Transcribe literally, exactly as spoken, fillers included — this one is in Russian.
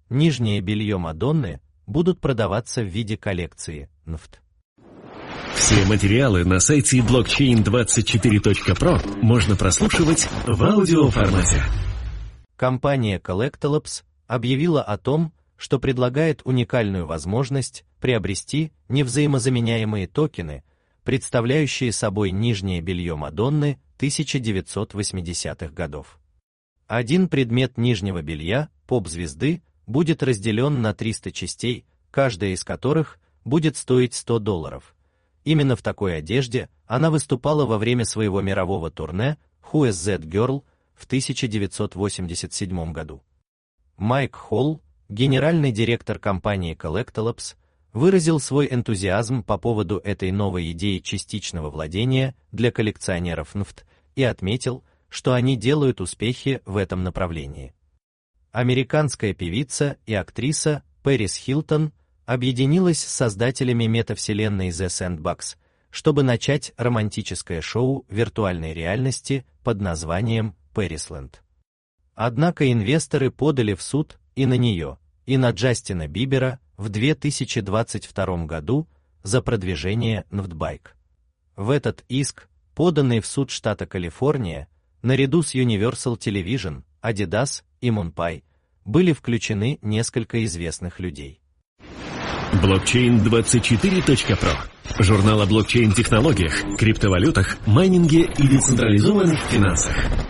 Нижнее белье Мадонны будут продаваться в виде коллекции эн эф ти. Все материалы на сайте блокчейн двадцать четыре точка про можно прослушивать в аудиоформате. Компания Collectalabs объявила о том, что предлагает уникальную возможность приобрести невзаимозаменяемые токены, представляющие собой нижнее белье Мадонны тысяча девятьсот восьмидесятых годов. Один предмет нижнего белья поп-звезды будет разделен на триста частей, каждая из которых будет стоить сто долларов. Именно в такой одежде она выступала во время своего мирового турне Who is That Girl в тысяча девятьсот восемьдесят седьмом году. Майк Холл, генеральный директор компании Collectalabs, выразил свой энтузиазм по поводу этой новой идеи частичного владения для коллекционеров эн эф ти и отметил, что они делают успехи в этом направлении. Американская певица и актриса Пэрис Хилтон объединилась с создателями метавселенной The Sandbox, чтобы начать романтическое шоу виртуальной реальности под названием Пэрисленд. Однако инвесторы подали в суд и на нее, и на Джастина Бибера в две тысячи двадцать втором году за продвижение эн эф ти Bike. В этот иск, поданный в суд штата Калифорния, наряду с Universal Television, Adidas и MoonPie, были включены несколько известных людей. блокчейн двадцать четыре точка про. Журнал о блокчейн-технологиях, криптовалютах, майнинге и децентрализованных финансах.